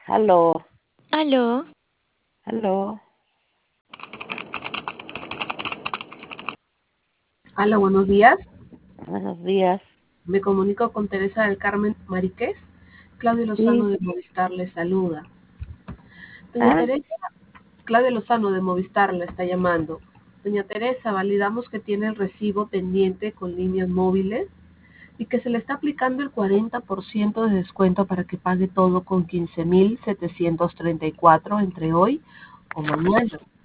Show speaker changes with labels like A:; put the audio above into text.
A: Aló,
B: Aló,
A: aló.
C: Hola, buenos días.
A: Buenos días.
C: Me comunico con Teresa del Carmen Mariquez. Claudio Lozano
A: Sí,
C: de Movistar le saluda. Doña
A: ¿ah?
C: Teresa, Claudio Lozano de Movistar le está llamando. Doña Teresa, validamos que tiene el recibo pendiente con líneas móviles y que se le está aplicando el 40% de descuento para que pague todo con 15.734 entre hoy o mañana.